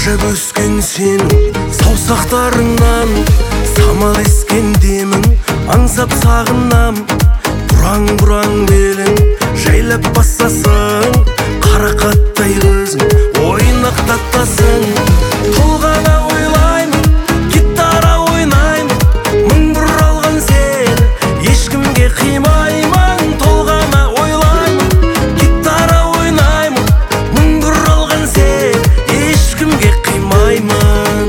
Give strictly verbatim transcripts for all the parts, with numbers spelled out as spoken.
жап өскен сенің саусақтарыңнан самал ескен демің аңсап сағынам. Бұраң-бұраң белің жайлап басасың, қарақаттай көзің ойнақтатасың. Толғана ойлаймын, гитара ойнаймын, мың бұралған сен ешкімге қимаймын. Толғана ойлаймын, гитара ойнаймын, мың бұралған сен ешкімге қимаймын.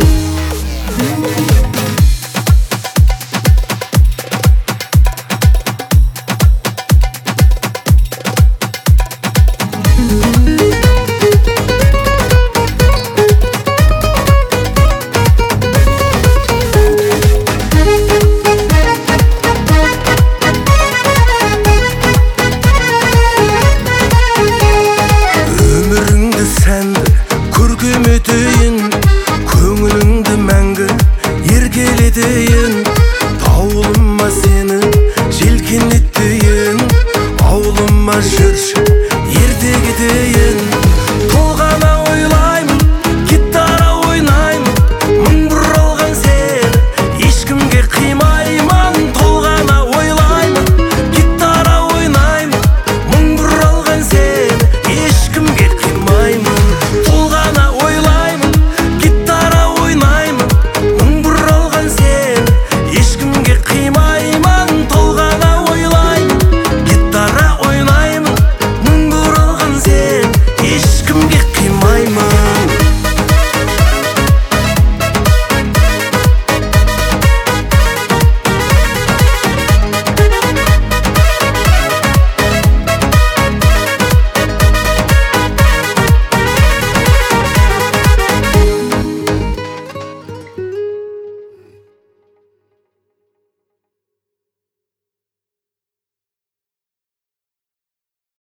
Көркем етейін, көңіліңді мәңгі еркелетейін. Дауылыма сені желкенетейін, ауылыма жүрші ерте кетейін.